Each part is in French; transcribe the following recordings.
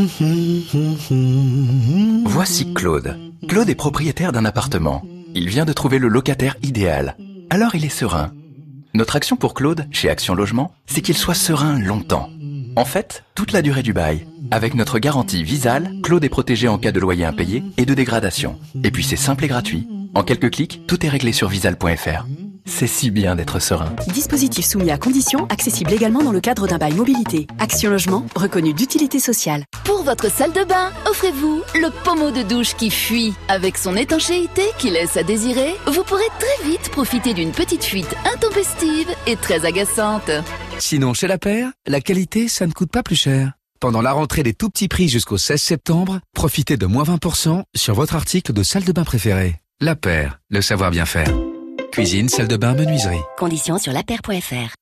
Voici Claude. Claude est propriétaire d'un appartement. Il vient de trouver le locataire idéal. Alors il est serein. Notre action pour Claude, chez Action Logement, c'est qu'il soit serein longtemps. En fait, toute la durée du bail. Avec notre garantie Visal, Claude est protégé en cas de loyer impayé et de dégradation. Et puis c'est simple et gratuit. En quelques clics, tout est réglé sur visal.fr. C'est si bien d'être serein. Dispositif soumis à conditions, accessible également dans le cadre d'un bail mobilité. Action Logement, reconnu d'utilité sociale. Pour votre salle de bain, offrez-vous le pommeau de douche qui fuit. Avec son étanchéité qui laisse à désirer, vous pourrez très vite profiter d'une petite fuite intempestive et très agaçante. Sinon, chez La Paire, la qualité, ça ne coûte pas plus cher. Pendant la rentrée des tout petits prix jusqu'au 16 septembre, profitez de moins 20% sur votre article de salle de bain préférée. La Paire, le savoir bien faire. Cuisine, salle de bain, menuiserie. Conditions sur lapaire.fr.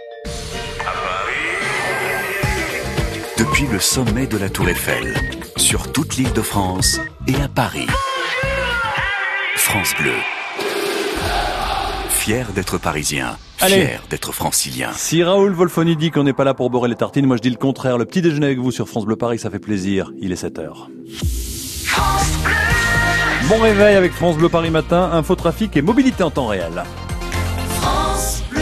Depuis le sommet de la Tour Eiffel, sur toute l'île de France et à Paris. France Bleu. Fier d'être parisien, fier d'être francilien. Si Raoul Wolfoni dit qu'on n'est pas là pour beurrer les tartines, moi je dis le contraire. Le petit déjeuner avec vous sur France Bleu Paris, ça fait plaisir. Il est 7h. France Bleu. Bon réveil avec France Bleu Paris matin, info trafic et mobilité en temps réel. France Bleu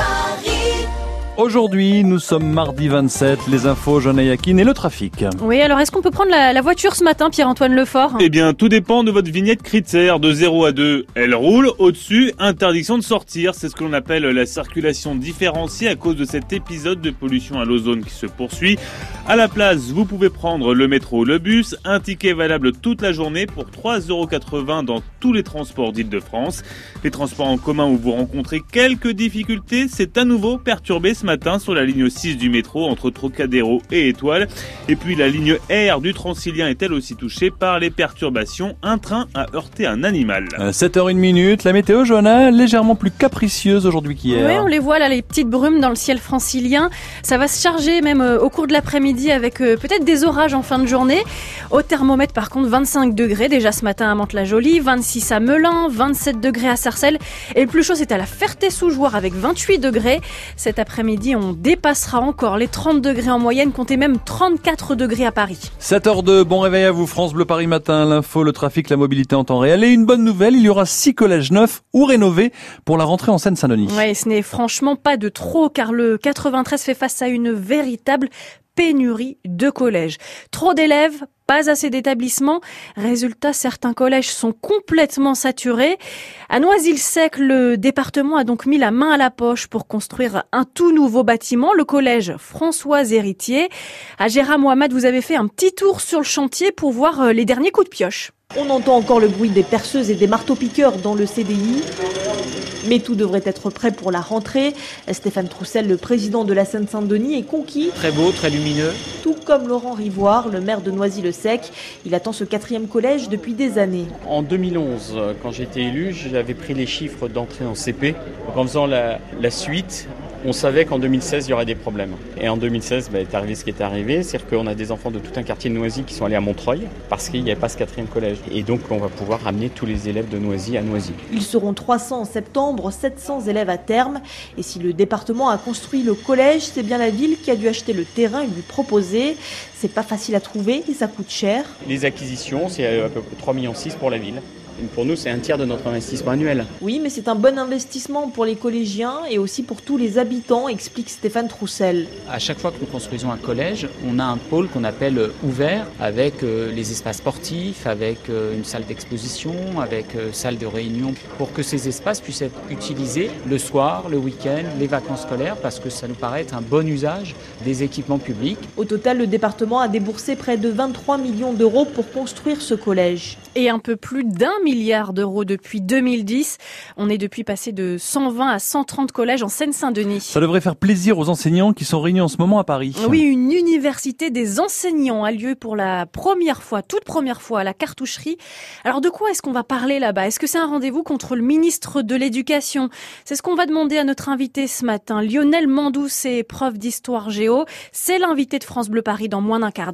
Paris. Aujourd'hui, nous sommes mardi 27, les infos, Joanna Yakin et le trafic. Oui, alors est-ce qu'on peut prendre la voiture ce matin, Pierre-Antoine Lefort ? Eh bien, tout dépend de votre vignette critère de 0 à 2. Elle roule, au-dessus, interdiction de sortir. C'est ce que l'on appelle la circulation différenciée à cause de cet épisode de pollution à l'ozone qui se poursuit. À la place, vous pouvez prendre le métro ou le bus, un ticket valable toute la journée pour 3,80 € dans tous les transports d'Île-de-France. Les transports en commun où vous rencontrez quelques difficultés, c'est à nouveau perturbé ce matin sur la ligne 6 du métro entre Trocadéro et Étoile. Et puis la ligne R du Transilien est elle aussi touchée par les perturbations. Un train a heurté un animal. 7h01, la météo, Joanna, légèrement plus capricieuse aujourd'hui qu'hier. Oui, on les voit là, les petites brumes dans le ciel francilien. Ça va se charger même au cours de l'après-midi avec peut-être des orages en fin de journée. Au thermomètre par contre 25 degrés déjà ce matin à Mantes-la-Jolie, 26 à Melun, 27 degrés à Sarcelles et le plus chaud c'est à la Ferté-sous-Jouarre avec 28 degrés. Cet après-midi on dépassera encore les 30 degrés en moyenne, comptez même 34 degrés à Paris. 7h02, bon réveil à vous, France Bleu Paris matin, l'info, le trafic, la mobilité en temps réel. Et une bonne nouvelle, il y aura 6 collèges neufs ou rénovés pour la rentrée en Seine-Saint-Denis. Oui, ce n'est franchement pas de trop car le 93 fait face à une véritable pénurie de collèges. Trop d'élèves, pas assez d'établissements. Résultat, certains collèges sont complètement saturés. À Noisy-le-Sec, le département a donc mis la main à la poche pour construire un tout nouveau bâtiment, le collège François Héritier. À Gérard Mohamed, vous avez fait un petit tour sur le chantier pour voir les derniers coups de pioche. On entend encore le bruit des perceuses et des marteaux-piqueurs dans le CDI. Mais tout devrait être prêt pour la rentrée. Stéphane Troussel, le président de la Seine-Saint-Denis, est conquis. Très beau, très lumineux. Tout comme Laurent Rivoire, le maire de Noisy-le-Sec. Il attend ce 4e collège depuis des années. En 2011, quand j'ai été élu, j'avais pris les chiffres d'entrée en CP. Donc en faisant la suite, on savait qu'en 2016, il y aurait des problèmes. Et en 2016, est arrivé ce qui est arrivé. C'est-à-dire qu'on a des enfants de tout un quartier de Noisy qui sont allés à Montreuil parce qu'il n'y avait pas ce 4e collège. Et donc, on va pouvoir ramener tous les élèves de Noisy à Noisy. Ils seront 300 en septembre, 700 élèves à terme. Et si le département a construit le collège, c'est bien la ville qui a dû acheter le terrain et lui proposer. C'est pas facile à trouver et ça coûte cher. Les acquisitions, c'est à peu près 3,6 millions pour la ville. Pour nous, c'est un tiers de notre investissement annuel. Oui, mais c'est un bon investissement pour les collégiens et aussi pour tous les habitants, explique Stéphane Troussel. À chaque fois que nous construisons un collège, on a un pôle qu'on appelle ouvert, avec les espaces sportifs, avec une salle d'exposition, avec salle de réunion, pour que ces espaces puissent être utilisés le soir, le week-end, les vacances scolaires, parce que ça nous paraît être un bon usage des équipements publics. Au total, le département a déboursé près de 23 millions d'euros pour construire ce collège. Et un peu plus d'1 milliard d'euros depuis 2010. On est depuis passé de 120 à 130 collèges en Seine-Saint-Denis. Ça devrait faire plaisir aux enseignants qui sont réunis en ce moment à Paris. Oui, une université des enseignants a lieu pour la première fois, toute première fois, à la Cartoucherie. Alors de quoi est-ce qu'on va parler là-bas ? Est-ce que c'est un rendez-vous contre le ministre de l'Éducation ? C'est ce qu'on va demander à notre invité ce matin. Lionel Mandou, c'est prof d'histoire géo. C'est l'invité de France Bleu Paris dans moins d'un quart d'heure.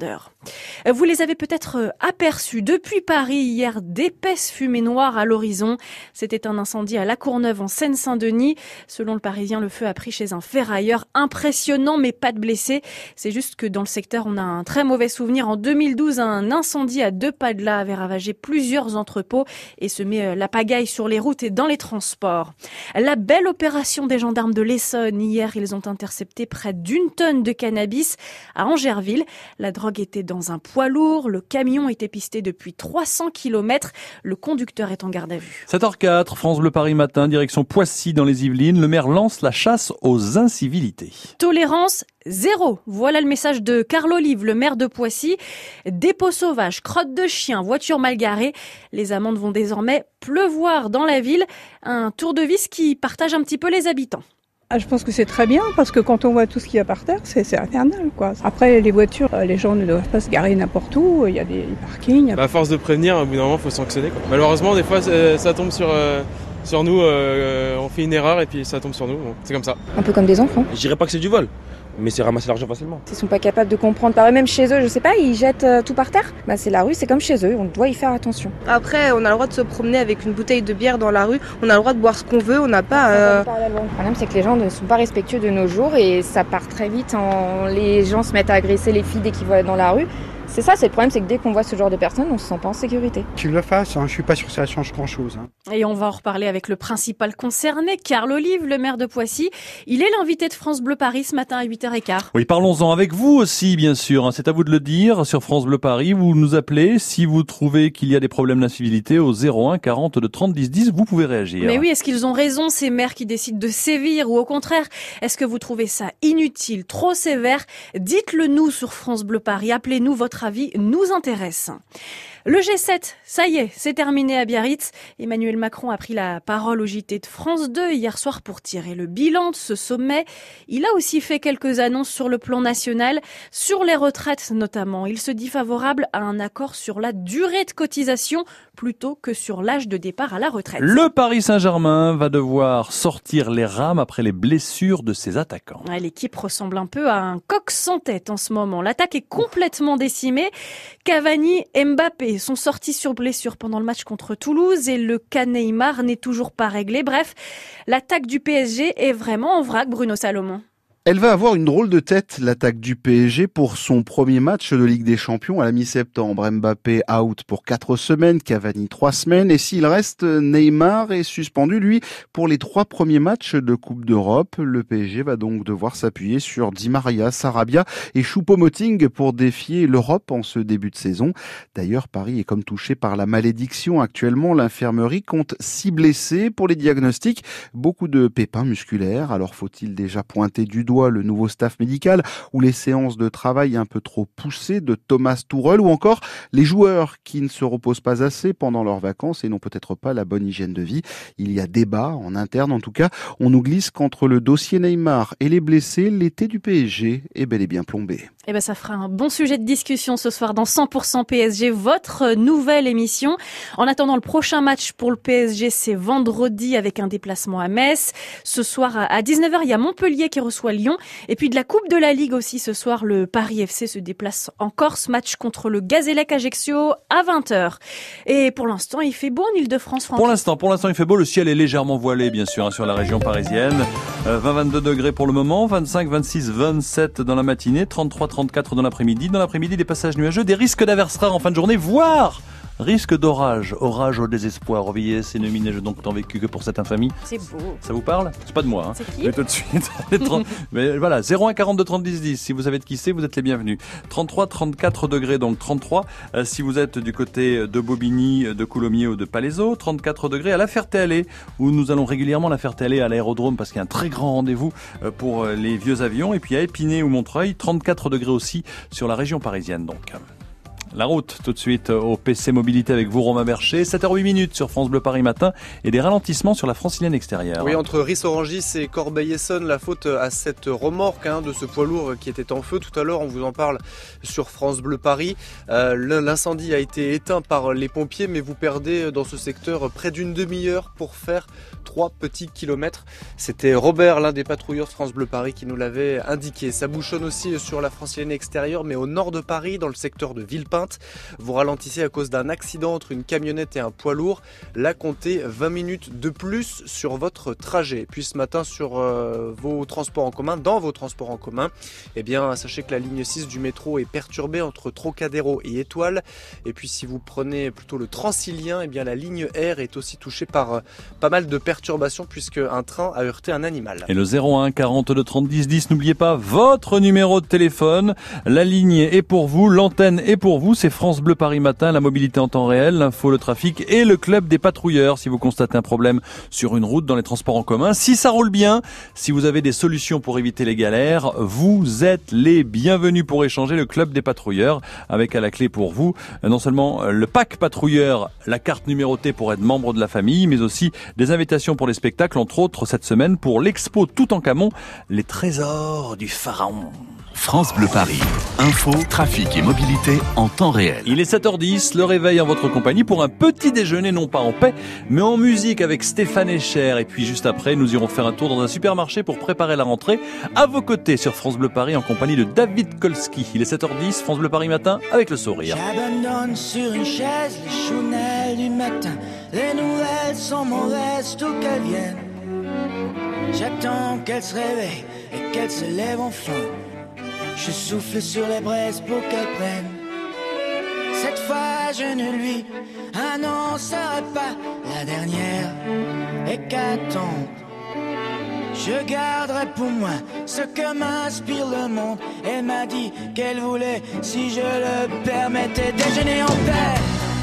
Vous les avez peut-être aperçus depuis Paris hier, d'épaisses fumées noires à l'horizon. C'était un incendie à La Courneuve en Seine-Saint-Denis. Selon le Parisien, le feu a pris chez un ferrailleur. Impressionnant, mais pas de blessés. C'est juste que dans le secteur, on a un très mauvais souvenir. En 2012, un incendie à 2 pas de là avait ravagé plusieurs entrepôts et semé la pagaille sur les routes et dans les transports. La belle opération des gendarmes de l'Essonne. Hier, ils ont intercepté près d'1 tonne de cannabis à Angerville. La drogue était dans un poids lourd. Le camion était pisté depuis 300 km. Le conducteur est en garde à vue. 7h04, France Bleu Paris matin, direction Poissy dans les Yvelines. Le maire lance la chasse aux incivilités. Tolérance zéro. Voilà le message de Carl Olive, le maire de Poissy. Dépôts sauvages, crottes de chiens, voitures mal garées. Les amendes vont désormais pleuvoir dans la ville. Un tour de vis qui partage un petit peu les habitants. Je pense que c'est très bien parce que quand on voit tout ce qu'il y a par terre, c'est infernal, quoi. Après, les voitures, les gens ne doivent pas se garer n'importe où. Il y a des parkings. À force de prévenir, au bout d'un moment, il faut sanctionner, quoi. Malheureusement, des fois, ça tombe sur nous. On fait une erreur et puis ça tombe sur nous. Bon, c'est comme ça. Un peu comme des enfants. Je dirais pas que c'est du vol, mais c'est ramasser l'argent facilement. Ils sont pas capables de comprendre par eux-mêmes chez eux, je sais pas, ils jettent tout par terre. C'est la rue, c'est comme chez eux, on doit y faire attention. Après, on a le droit de se promener avec une bouteille de bière dans la rue, on a le droit de boire ce qu'on veut, on n'a pas... Le problème, c'est que les gens ne sont pas respectueux de nos jours et ça part très vite. Les gens se mettent à agresser les filles dès qu'ils voient dans la rue. C'est ça, c'est le problème, c'est que dès qu'on voit ce genre de personnes, on se sent pas en sécurité. Qu'ils le fassent, je suis pas sûr que ça change grand-chose. Et on va en reparler avec le principal concerné, Carl Olive, le maire de Poissy. Il est l'invité de France Bleu Paris ce matin à 8h15. Oui, parlons-en avec vous aussi, bien sûr. C'est à vous de le dire. Sur France Bleu Paris, vous nous appelez si vous trouvez qu'il y a des problèmes d'incivilité au 01 40 de 30 10 10. Vous pouvez réagir. Mais oui, est-ce qu'ils ont raison, ces maires qui décident de sévir ou au contraire, est-ce que vous trouvez ça inutile, trop sévère? Dites-le nous sur France Bleu Paris. Appelez-nous, votre avis nous intéresse. Le G7, ça y est, c'est terminé à Biarritz. Emmanuel Macron a pris la parole au JT de France 2 hier soir pour tirer le bilan de ce sommet. Il a aussi fait quelques annonces sur le plan national, sur les retraites notamment. Il se dit favorable à un accord sur la durée de cotisation plutôt que sur l'âge de départ à la retraite. Le Paris Saint-Germain va devoir sortir les rames après les blessures de ses attaquants. L'équipe ressemble un peu à un coq sans tête en ce moment. L'attaque est complètement décimée. Cavani, Mbappé sont sortis sur blessure pendant le match contre Toulouse et le cas Neymar n'est toujours pas réglé. Bref, l'attaque du PSG est vraiment en vrac, Bruno Salomon. Elle va avoir une drôle de tête, l'attaque du PSG, pour son premier match de Ligue des Champions à la mi-septembre. Mbappé out pour 4 semaines, Cavani 3 semaines. Et s'il reste, Neymar est suspendu, lui, pour les 3 premiers matchs de Coupe d'Europe. Le PSG va donc devoir s'appuyer sur Di Maria, Sarabia et Choupo-Moting pour défier l'Europe en ce début de saison. D'ailleurs, Paris est comme touché par la malédiction. Actuellement, l'infirmerie compte 6 blessés. Pour les diagnostics, beaucoup de pépins musculaires. Alors faut-il déjà pointer du doigt le nouveau staff médical ou les séances de travail un peu trop poussées de Thomas Tuchel ou encore les joueurs qui ne se reposent pas assez pendant leurs vacances et n'ont peut-être pas la bonne hygiène de vie. Il y a débat en interne en tout cas. On nous glisse qu'entre le dossier Neymar et les blessés, l'été du PSG est bel et bien plombé. Ça fera un bon sujet de discussion ce soir dans 100% PSG, votre nouvelle émission. En attendant, le prochain match pour le PSG, c'est vendredi avec un déplacement à Metz. Ce soir à 19h, il y a Montpellier qui reçoit Lyon. Et puis de la Coupe de la Ligue aussi ce soir, le Paris FC se déplace en Corse. Match contre le Gazélec Ajaccio à 20h. Et pour l'instant, il fait beau en Ile-de-France, Franck. Pour l'instant, il fait beau. Le ciel est légèrement voilé, bien sûr, sur la région parisienne. 20-22 degrés pour le moment, 25, 26, 27 dans la matinée, 33, 34 dans l'après-midi. Dans l'après-midi, des passages nuageux, des risques d'averse rares en fin de journée, voire risque d'orage. Orage au désespoir. Vieillesse et nuit neige donc tant vécu que pour cette infamie. C'est beau. Ça vous parle? C'est pas de moi. C'est qui? Mais tout de suite. Mais voilà, 01 42 30 10 10. Si vous savez de qui c'est, vous êtes les bienvenus. 33, 34 degrés, donc 33. Si vous êtes du côté de Bobigny, de Coulommiers ou de Palaiseau, 34 degrés à La Ferté-Alais, où nous allons régulièrement La Ferté-Alais à l'aérodrome parce qu'il y a un très grand rendez-vous pour les vieux avions. Et puis à Épinay ou Montreuil, 34 degrés aussi sur la région parisienne donc. La route, tout de suite au PC Mobilité avec vous, Romain Bercher. 7h08 sur France Bleu Paris Matin et des ralentissements sur la francilienne extérieure. Oui, entre Ris-Orangis et Corbeil-Essonnes, la faute à cette remorque de ce poids lourd qui était en feu. Tout à l'heure, on vous en parle sur France Bleu Paris. L'incendie a été éteint par les pompiers, mais vous perdez dans ce secteur près d'une demi-heure pour faire 3 petits kilomètres. C'était Robert, l'un des patrouilleurs de France Bleu Paris, qui nous l'avait indiqué. Ça bouchonne aussi sur la francilienne extérieure, mais au nord de Paris, dans le secteur de Villepinte. Vous ralentissez à cause d'un accident entre une camionnette et un poids lourd. Là, comptez 20 minutes de plus sur votre trajet. Puis ce matin, sur vos transports en commun, dans vos transports en commun, eh bien, sachez que la ligne 6 du métro est perturbée entre Trocadéro et Étoile. Et puis si vous prenez plutôt le Transilien, eh bien, la ligne R est aussi touchée par pas mal de perturbations puisque un train a heurté un animal. Et le 01 42 30 10 10, n'oubliez pas votre numéro de téléphone. La ligne est pour vous, l'antenne est pour vous. C'est France Bleu Paris Matin, la mobilité en temps réel, l'info, le trafic et le club des patrouilleurs. Si vous constatez un problème sur une route, dans les transports en commun, si ça roule bien, si vous avez des solutions pour éviter les galères, vous êtes les bienvenus pour échanger. Le club des patrouilleurs avec à la clé pour vous non seulement le pack patrouilleur, la carte numérotée pour être membre de la famille, mais aussi des invitations pour les spectacles, entre autres cette semaine pour l'expo Toutankhamon, les trésors du pharaon. France Bleu Paris. Info, trafic et mobilité en temps réel. Il est 7h10, le réveil en votre compagnie pour un petit déjeuner, non pas en paix, mais en musique avec Stéphane Echer. Et puis juste après, nous irons faire un tour dans un supermarché pour préparer la rentrée. À vos côtés sur France Bleu Paris en compagnie de David Kolski. Il est 7h10, France Bleu Paris Matin avec le sourire. J'abandonne sur une chaise les chounelles du matin. Les nouvelles sont mauvaises, tout qu'elles viennent. J'attends qu'elle se réveille et qu'elle se lève enfin. Je souffle sur les braises pour qu'elle prenne. Cette fois je ne lui annoncerai pas la dernière hécatombe. Je garderai pour moi ce que m'inspire le monde. Elle m'a dit qu'elle voulait, si je le permettais, déjeuner en paix.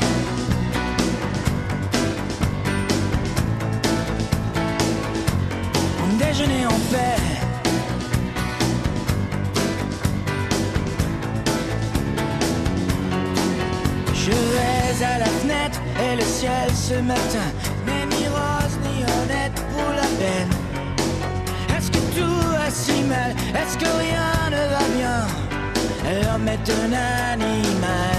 Déjeuner en paix. Je vais à la fenêtre et le ciel ce matin n'est ni rose ni honnête pour la peine. Est-ce que tout va si mal? Est-ce que rien ne va bien? L'homme est un animal.